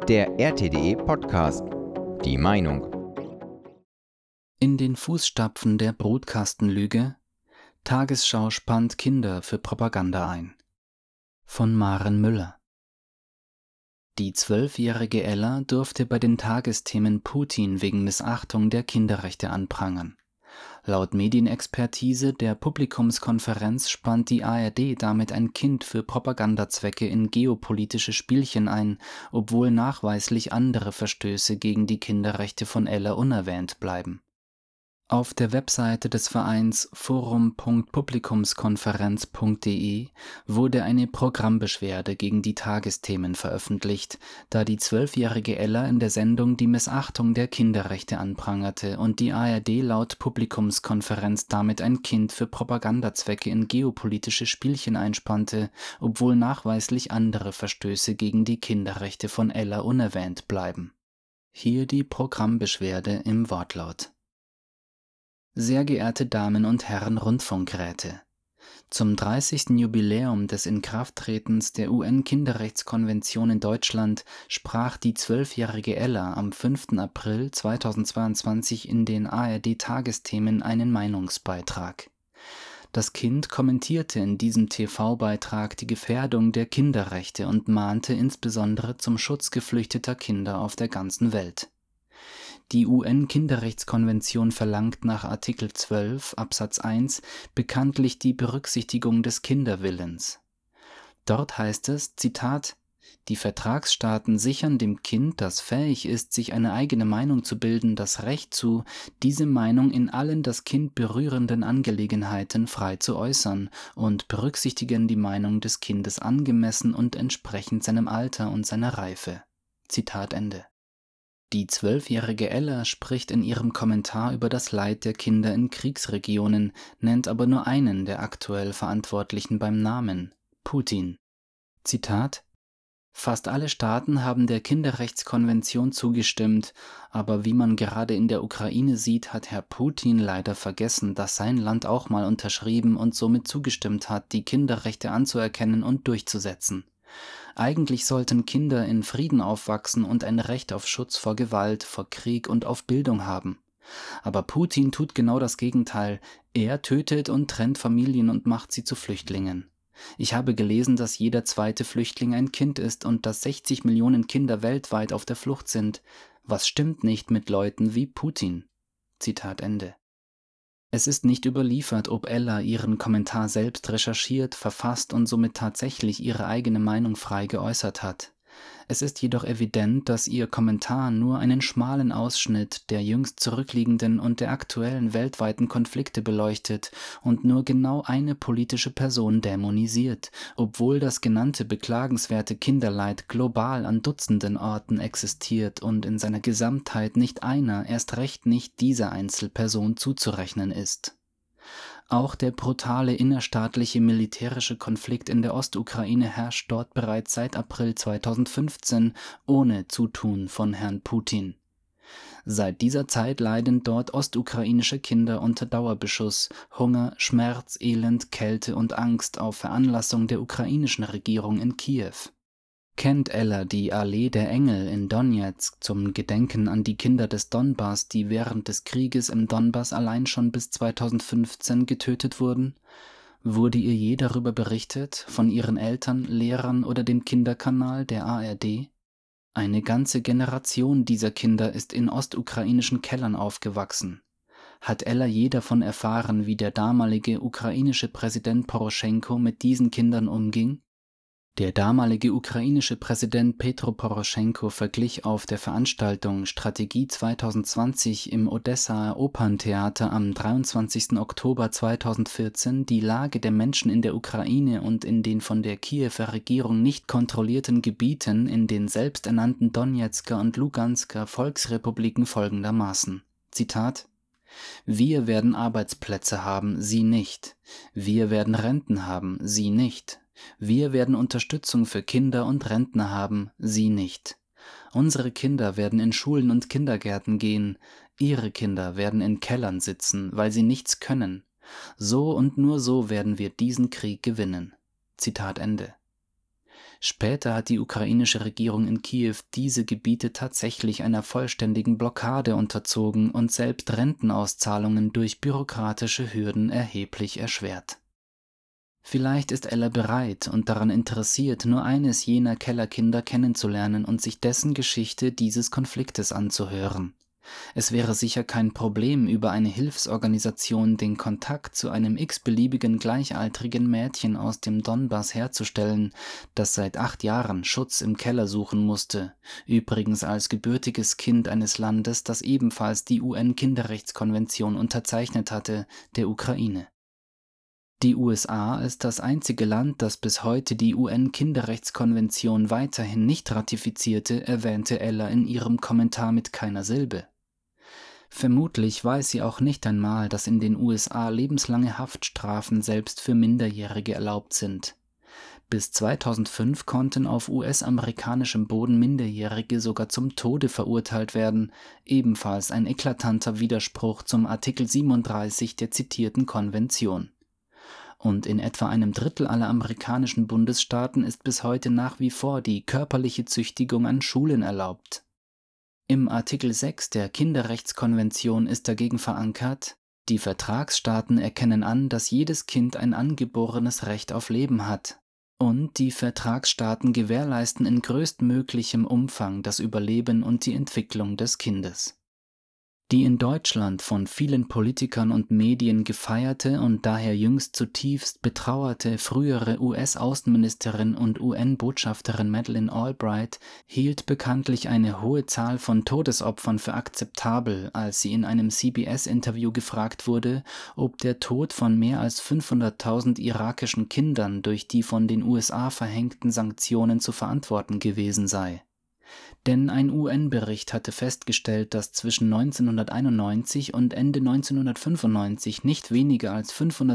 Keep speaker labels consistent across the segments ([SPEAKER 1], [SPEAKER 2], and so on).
[SPEAKER 1] Der RTDE Podcast. Die Meinung.
[SPEAKER 2] In den Fußstapfen der Brutkastenlüge. Tagesschau spannt Kinder für Propaganda ein. Von Maren Müller. Die 12-jährige Ella durfte bei den Tagesthemen Putin wegen Missachtung der Kinderrechte anprangern. Laut Medienexpertise der Publikumskonferenz spannt die ARD damit ein Kind für Propagandazwecke in geopolitische Spielchen ein, obwohl nachweislich andere Verstöße gegen die Kinderrechte von Ella unerwähnt bleiben. Auf der Webseite des Vereins forum.publikumskonferenz.de wurde eine Programmbeschwerde gegen die Tagesthemen veröffentlicht, da die 12-jährige Ella in der Sendung die Missachtung der Kinderrechte anprangerte und die ARD laut Publikumskonferenz damit ein Kind für Propagandazwecke in geopolitische Spielchen einspannte, obwohl nachweislich andere Verstöße gegen die Kinderrechte von Ella unerwähnt bleiben. Hier die Programmbeschwerde im Wortlaut. Sehr geehrte Damen und Herren Rundfunkräte, zum 30. Jubiläum des Inkrafttretens der UN-Kinderrechtskonvention in Deutschland sprach die 12-jährige Ella am 5. April 2022 in den ARD-Tagesthemen einen Meinungsbeitrag. Das Kind kommentierte in diesem TV-Beitrag die Gefährdung der Kinderrechte und mahnte insbesondere zum Schutz geflüchteter Kinder auf der ganzen Welt. Die UN-Kinderrechtskonvention verlangt nach Artikel 12 Absatz 1 bekanntlich die Berücksichtigung des Kinderwillens. Dort heißt es, Zitat, die Vertragsstaaten sichern dem Kind, das fähig ist, sich eine eigene Meinung zu bilden, das Recht zu, diese Meinung in allen das Kind berührenden Angelegenheiten frei zu äußern und berücksichtigen die Meinung des Kindes angemessen und entsprechend seinem Alter und seiner Reife. Zitat Ende. Die 12-jährige Ella spricht in ihrem Kommentar über das Leid der Kinder in Kriegsregionen, nennt aber nur einen der aktuell Verantwortlichen beim Namen: Putin. Zitat: Fast alle Staaten haben der Kinderrechtskonvention zugestimmt, aber wie man gerade in der Ukraine sieht, hat Herr Putin leider vergessen, dass sein Land auch mal unterschrieben und somit zugestimmt hat, die Kinderrechte anzuerkennen und durchzusetzen. Eigentlich sollten Kinder in Frieden aufwachsen und ein Recht auf Schutz vor Gewalt, vor Krieg und auf Bildung haben. Aber Putin tut genau das Gegenteil. Er tötet und trennt Familien und macht sie zu Flüchtlingen. Ich habe gelesen, dass jeder zweite Flüchtling ein Kind ist und dass 60 Millionen Kinder weltweit auf der Flucht sind. Was stimmt nicht mit Leuten wie Putin? Zitat Ende. Es ist nicht überliefert, ob Ella ihren Kommentar selbst recherchiert, verfasst und somit tatsächlich ihre eigene Meinung frei geäußert hat. Es ist jedoch evident, dass ihr Kommentar nur einen schmalen Ausschnitt der jüngst zurückliegenden und der aktuellen weltweiten Konflikte beleuchtet und nur genau eine politische Person dämonisiert, obwohl das genannte beklagenswerte Kinderleid global an Dutzenden Orten existiert und in seiner Gesamtheit nicht einer, erst recht nicht dieser Einzelperson zuzurechnen ist. Auch der brutale innerstaatliche militärische Konflikt in der Ostukraine herrscht dort bereits seit April 2015 ohne Zutun von Herrn Putin. Seit dieser Zeit leiden dort ostukrainische Kinder unter Dauerbeschuss, Hunger, Schmerz, Elend, Kälte und Angst auf Veranlassung der ukrainischen Regierung in Kiew. Kennt Ella die Allee der Engel in Donezk zum Gedenken an die Kinder des Donbass, die während des Krieges im Donbass allein schon bis 2015 getötet wurden? Wurde ihr je darüber berichtet, von ihren Eltern, Lehrern oder dem Kinderkanal der ARD? Eine ganze Generation dieser Kinder ist in ostukrainischen Kellern aufgewachsen. Hat Ella je davon erfahren, wie der damalige ukrainische Präsident Poroschenko mit diesen Kindern umging? Der damalige ukrainische Präsident Petro Poroschenko verglich auf der Veranstaltung Strategie 2020 im Odessaer Operntheater am 23. Oktober 2014 die Lage der Menschen in der Ukraine und in den von der Kiewer Regierung nicht kontrollierten Gebieten in den selbsternannten Donezker und Lugansker Volksrepubliken folgendermaßen. Zitat: Wir werden Arbeitsplätze haben, sie nicht. Wir werden Renten haben, sie nicht. Wir werden Unterstützung für Kinder und Rentner haben, sie nicht. Unsere Kinder werden in Schulen und Kindergärten gehen, ihre Kinder werden in Kellern sitzen, weil sie nichts können. So und nur so werden wir diesen Krieg gewinnen. Zitat Ende. Später hat die ukrainische Regierung in Kiew diese Gebiete tatsächlich einer vollständigen Blockade unterzogen und selbst Rentenauszahlungen durch bürokratische Hürden erheblich erschwert. Vielleicht ist Ella bereit und daran interessiert, nur eines jener Kellerkinder kennenzulernen und sich dessen Geschichte dieses Konfliktes anzuhören. Es wäre sicher kein Problem, über eine Hilfsorganisation den Kontakt zu einem x-beliebigen gleichaltrigen Mädchen aus dem Donbass herzustellen, das seit 8 Jahren Schutz im Keller suchen musste, übrigens als gebürtiges Kind eines Landes, das ebenfalls die UN-Kinderrechtskonvention unterzeichnet hatte, der Ukraine. Die USA als das einzige Land, das bis heute die UN-Kinderrechtskonvention weiterhin nicht ratifizierte, erwähnte Ella in ihrem Kommentar mit keiner Silbe. Vermutlich weiß sie auch nicht einmal, dass in den USA lebenslange Haftstrafen selbst für Minderjährige erlaubt sind. Bis 2005 konnten auf US-amerikanischem Boden Minderjährige sogar zum Tode verurteilt werden, ebenfalls ein eklatanter Widerspruch zum Artikel 37 der zitierten Konvention. Und in etwa einem Drittel aller amerikanischen Bundesstaaten ist bis heute nach wie vor die körperliche Züchtigung an Schulen erlaubt. Im Artikel 6 der Kinderrechtskonvention ist dagegen verankert: Die Vertragsstaaten erkennen an, dass jedes Kind ein angeborenes Recht auf Leben hat. Und die Vertragsstaaten gewährleisten in größtmöglichem Umfang das Überleben und die Entwicklung des Kindes. Die in Deutschland von vielen Politikern und Medien gefeierte und daher jüngst zutiefst betrauerte frühere US-Außenministerin und UN-Botschafterin Madeleine Albright hielt bekanntlich eine hohe Zahl von Todesopfern für akzeptabel, als sie in einem CBS-Interview gefragt wurde, ob der Tod von mehr als 500.000 irakischen Kindern durch die von den USA verhängten Sanktionen zu verantworten gewesen sei. Denn ein UN-Bericht hatte festgestellt, dass zwischen 1991 und Ende 1995 nicht weniger als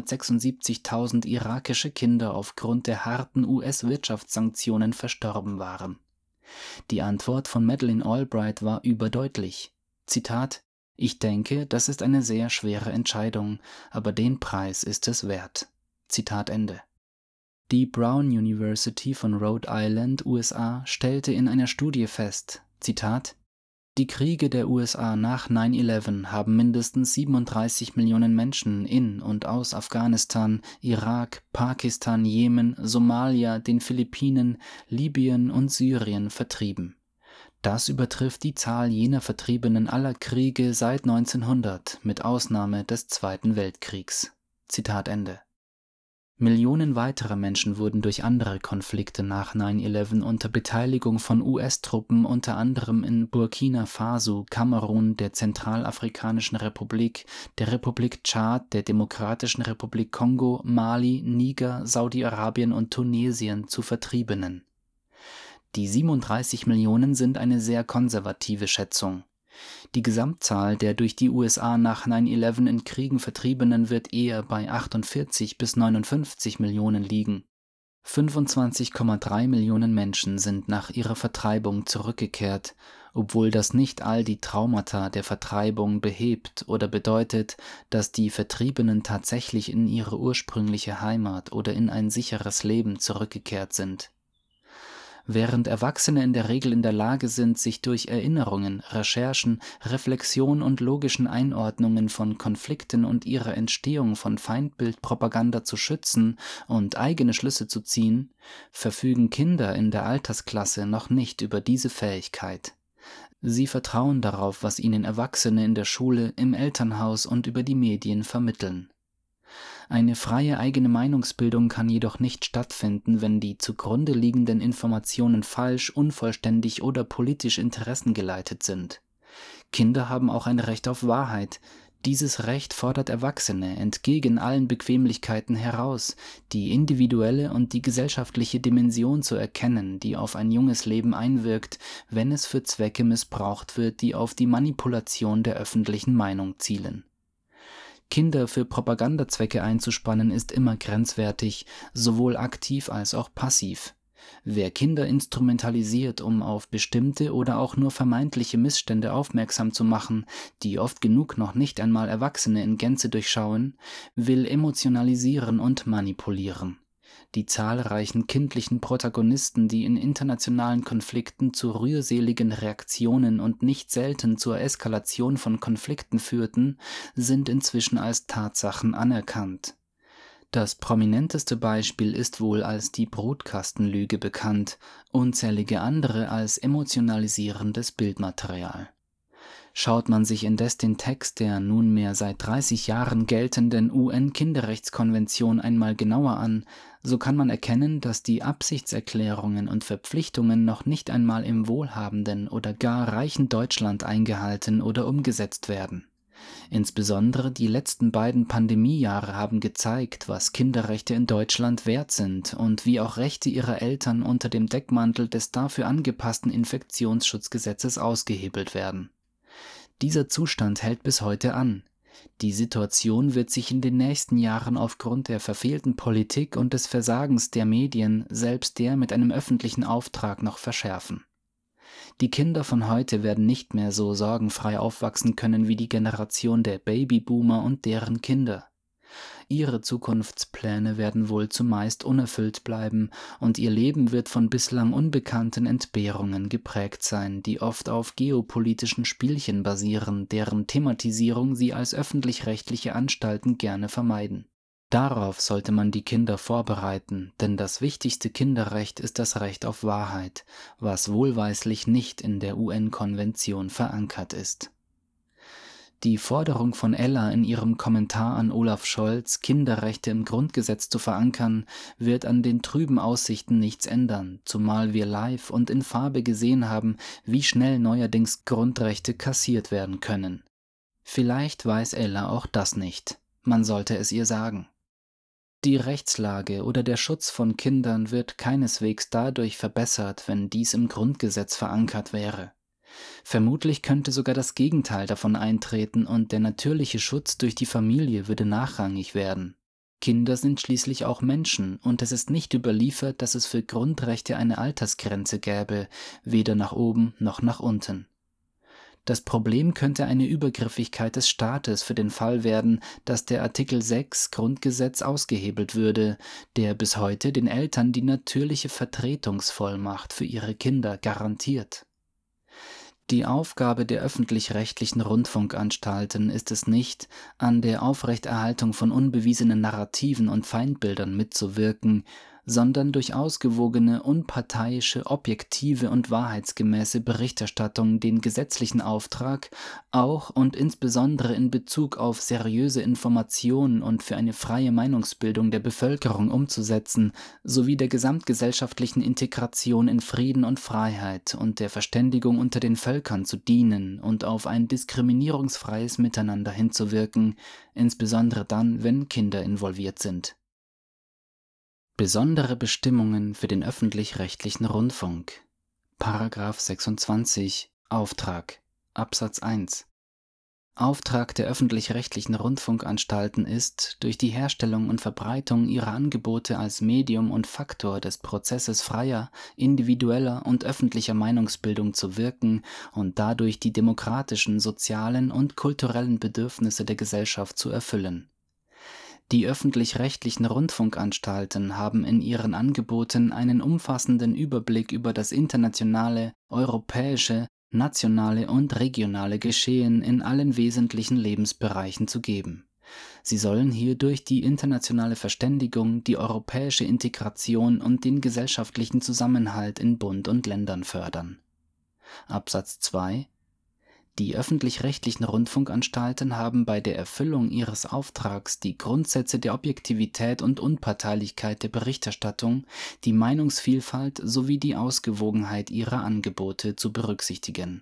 [SPEAKER 2] 576.000 irakische Kinder aufgrund der harten US-Wirtschaftssanktionen verstorben waren. Die Antwort von Madeleine Albright war überdeutlich. Zitat: Ich denke, das ist eine sehr schwere Entscheidung, aber den Preis ist es wert. Zitat Ende. Die Brown University von Rhode Island, USA, stellte in einer Studie fest, Zitat: Die Kriege der USA nach 9/11 haben mindestens 37 Millionen Menschen in und aus Afghanistan, Irak, Pakistan, Jemen, Somalia, den Philippinen, Libyen und Syrien vertrieben. Das übertrifft die Zahl jener Vertriebenen aller Kriege seit 1900, mit Ausnahme des Zweiten Weltkriegs. Zitat Ende. Millionen weiterer Menschen wurden durch andere Konflikte nach 9/11 unter Beteiligung von US-Truppen unter anderem in Burkina Faso, Kamerun, der Zentralafrikanischen Republik, der Republik Tschad, der Demokratischen Republik Kongo, Mali, Niger, Saudi-Arabien und Tunesien zu Vertriebenen. Die 37 Millionen sind eine sehr konservative Schätzung. Die Gesamtzahl der durch die USA nach 9/11 in Kriegen Vertriebenen wird eher bei 48 bis 59 Millionen liegen. 25,3 Millionen Menschen sind nach ihrer Vertreibung zurückgekehrt, obwohl das nicht all die Traumata der Vertreibung behebt oder bedeutet, dass die Vertriebenen tatsächlich in ihre ursprüngliche Heimat oder in ein sicheres Leben zurückgekehrt sind. Während Erwachsene in der Regel in der Lage sind, sich durch Erinnerungen, Recherchen, Reflexion und logischen Einordnungen von Konflikten und ihrer Entstehung von Feindbildpropaganda zu schützen und eigene Schlüsse zu ziehen, verfügen Kinder in der Altersklasse noch nicht über diese Fähigkeit. Sie vertrauen darauf, was ihnen Erwachsene in der Schule, im Elternhaus und über die Medien vermitteln. Eine freie eigene Meinungsbildung kann jedoch nicht stattfinden, wenn die zugrunde liegenden Informationen falsch, unvollständig oder politisch interessengeleitet sind. Kinder haben auch ein Recht auf Wahrheit. Dieses Recht fordert Erwachsene entgegen allen Bequemlichkeiten heraus, die individuelle und die gesellschaftliche Dimension zu erkennen, die auf ein junges Leben einwirkt, wenn es für Zwecke missbraucht wird, die auf die Manipulation der öffentlichen Meinung zielen. Kinder für Propagandazwecke einzuspannen ist immer grenzwertig, sowohl aktiv als auch passiv. Wer Kinder instrumentalisiert, um auf bestimmte oder auch nur vermeintliche Missstände aufmerksam zu machen, die oft genug noch nicht einmal Erwachsene in Gänze durchschauen, will emotionalisieren und manipulieren. Die zahlreichen kindlichen Protagonisten, die in internationalen Konflikten zu rührseligen Reaktionen und nicht selten zur Eskalation von Konflikten führten, sind inzwischen als Tatsachen anerkannt. Das prominenteste Beispiel ist wohl als die Brutkastenlüge bekannt, unzählige andere als emotionalisierendes Bildmaterial. Schaut man sich indes den Text der nunmehr seit 30 Jahren geltenden UN-Kinderrechtskonvention einmal genauer an, so kann man erkennen, dass die Absichtserklärungen und Verpflichtungen noch nicht einmal im wohlhabenden oder gar reichen Deutschland eingehalten oder umgesetzt werden. Insbesondere die letzten beiden Pandemiejahre haben gezeigt, was Kinderrechte in Deutschland wert sind und wie auch Rechte ihrer Eltern unter dem Deckmantel des dafür angepassten Infektionsschutzgesetzes ausgehebelt werden. Dieser Zustand hält bis heute an. Die Situation wird sich in den nächsten Jahren aufgrund der verfehlten Politik und des Versagens der Medien, selbst der mit einem öffentlichen Auftrag, noch verschärfen. Die Kinder von heute werden nicht mehr so sorgenfrei aufwachsen können wie die Generation der Babyboomer und deren Kinder. Ihre Zukunftspläne werden wohl zumeist unerfüllt bleiben und ihr Leben wird von bislang unbekannten Entbehrungen geprägt sein, die oft auf geopolitischen Spielchen basieren, deren Thematisierung sie als öffentlich-rechtliche Anstalten gerne vermeiden. Darauf sollte man die Kinder vorbereiten, denn das wichtigste Kinderrecht ist das Recht auf Wahrheit, was wohlweislich nicht in der UN-Konvention verankert ist. Die Forderung von Ella in ihrem Kommentar an Olaf Scholz, Kinderrechte im Grundgesetz zu verankern, wird an den trüben Aussichten nichts ändern, zumal wir live und in Farbe gesehen haben, wie schnell neuerdings Grundrechte kassiert werden können. Vielleicht weiß Ella auch das nicht. Man sollte es ihr sagen. Die Rechtslage oder der Schutz von Kindern wird keineswegs dadurch verbessert, wenn dies im Grundgesetz verankert wäre. Vermutlich könnte sogar das Gegenteil davon eintreten und der natürliche Schutz durch die Familie würde nachrangig werden. Kinder sind schließlich auch Menschen und es ist nicht überliefert, dass es für Grundrechte eine Altersgrenze gäbe, weder nach oben noch nach unten. Das Problem könnte eine Übergriffigkeit des Staates für den Fall werden, dass der Artikel 6 Grundgesetz ausgehebelt würde, der bis heute den Eltern die natürliche Vertretungsvollmacht für ihre Kinder garantiert. Die Aufgabe der öffentlich-rechtlichen Rundfunkanstalten ist es nicht, an der Aufrechterhaltung von unbewiesenen Narrativen und Feindbildern mitzuwirken, sondern durch ausgewogene, unparteiische, objektive und wahrheitsgemäße Berichterstattung den gesetzlichen Auftrag, auch und insbesondere in Bezug auf seriöse Informationen und für eine freie Meinungsbildung der Bevölkerung umzusetzen, sowie der gesamtgesellschaftlichen Integration in Frieden und Freiheit und der Verständigung unter den Völkern zu dienen und auf ein diskriminierungsfreies Miteinander hinzuwirken, insbesondere dann, wenn Kinder involviert sind. Besondere Bestimmungen für den öffentlich-rechtlichen Rundfunk. Paragraph 26 Auftrag Absatz 1 Auftrag der öffentlich-rechtlichen Rundfunkanstalten ist, durch die Herstellung und Verbreitung ihrer Angebote als Medium und Faktor des Prozesses freier, individueller und öffentlicher Meinungsbildung zu wirken und dadurch die demokratischen, sozialen und kulturellen Bedürfnisse der Gesellschaft zu erfüllen. Die öffentlich-rechtlichen Rundfunkanstalten haben in ihren Angeboten einen umfassenden Überblick über das internationale, europäische, nationale und regionale Geschehen in allen wesentlichen Lebensbereichen zu geben. Sie sollen hierdurch die internationale Verständigung, die europäische Integration und den gesellschaftlichen Zusammenhalt in Bund und Ländern fördern. Absatz 2 Die öffentlich-rechtlichen Rundfunkanstalten haben bei der Erfüllung ihres Auftrags die Grundsätze der Objektivität und Unparteilichkeit der Berichterstattung, die Meinungsvielfalt sowie die Ausgewogenheit ihrer Angebote zu berücksichtigen.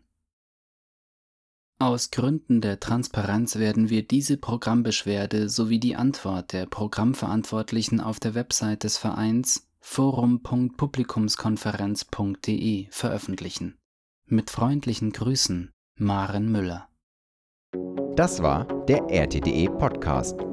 [SPEAKER 2] Aus Gründen der Transparenz werden wir diese Programmbeschwerde sowie die Antwort der Programmverantwortlichen auf der Website des Vereins forum.publikumskonferenz.de veröffentlichen. Mit freundlichen Grüßen, Maren Müller.
[SPEAKER 1] Das war der RTDE Podcast.